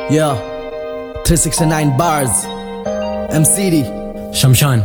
Yeah, 369 bars. MCD. शमशान।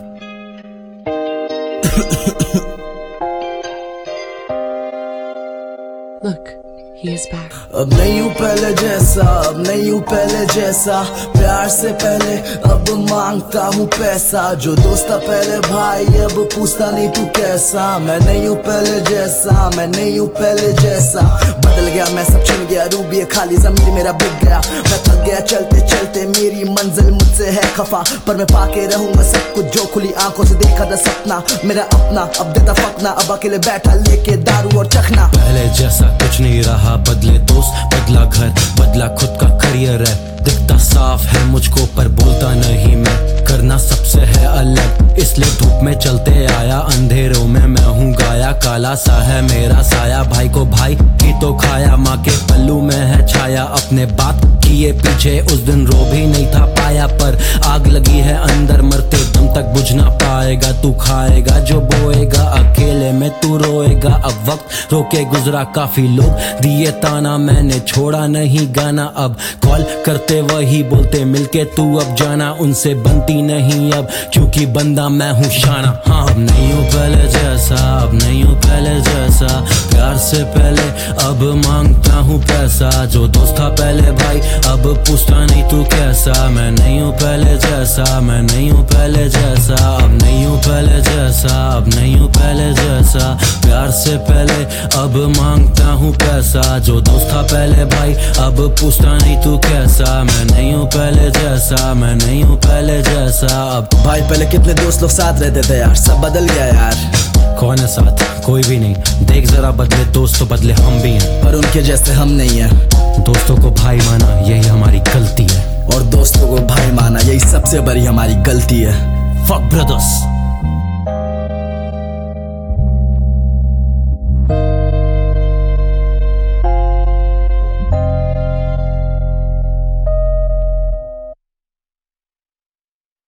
Look, he is back. अब नहीं हूँ पहले जैसा, अब नहीं हूँ पहले जैसा, प्यार से पहले अब मांगता हूँ पैसा। जो दोस्त था पहले भाई अब पूछता नहीं तू कैसा। मैं नहीं हूँ पहले जैसा, मैं नहीं हूँ पहले जैसा। बदल गया मैं, सब छिन गया, रूबी खाली ज़मीर मेरा बिक गया। मैं थक गया चलते चलते, मेरी मंजिल मुझसे है खफा, पर मैं पाके रहूंगा सब कुछ जो खुली आंखों से देखा था सपना मेरा अपना। अब देता फकना, अब अकेले बैठा लेके दारू और चखना। पहले जैसा कुछ नहीं रहा, बदले दोस्त, बदला घर, बदला खुद का करियर है। दिखता साफ है मुझको पर बोलता नहीं मैं, करना सबसे है अलग, इसलिए धूप में चलते आया, अंधेरों में मैं हूँ गाया। काला सा है मेरा साया, भाई को भाई की तो खाया, माँ के पल्लू में है छाया। अपने बात किए पीछे उस दिन रो भी नहीं था पाया, पर आग लगी है अंदर, मरते दम तक बुझ ना पाएगा। तू खाएगा जो बोएगा, अकेले में तू रोएगा। अब वक्त रोके गुजरा, काफी लोग दिए ताना, मैंने छोड़ा नहीं गाना। अब कॉल करते वही बोलते मिलके तू अब जाना, उनसे बनती नहीं अब क्योंकि बंदा मैं हूँ शाना। हाँ, अब नहीं हूँ पहले जैसा, अब नहीं हूँ पहले जैसा, प्यार से पहले अब मांगता हूँ पैसा। जो दोस्त था पहले भाई अब पूछता नहीं तू कैसा। मैं नहीं हूँ पहले जैसा, मैं नहीं हूँ पहले जैसा, अब नहीं हूँ पहले जैसा, अब नहीं हूँ पहले जैसा, प्यार से पहले अब मांगता हूँ पैसा। जो दोस्त था पहले भाई अब पूछता नहीं तू कैसा। मैं नहीं हूँ पहले जैसा, मैं नहीं हूँ पहले जैसा। अब भाई पहले कितने दोस्त लोग साथ रहते थे यार, सब बदल गया यार। कौन है साथ? कोई भी नहीं। देख जरा बदले दोस्त तो बदले हम भी हैं, पर उनके जैसे हम नहीं है। दोस्तों को भाई माना यही हमारी गलती है, और दोस्तों को भाई माना यही सबसे बड़ी हमारी गलती है। Fuck brothers.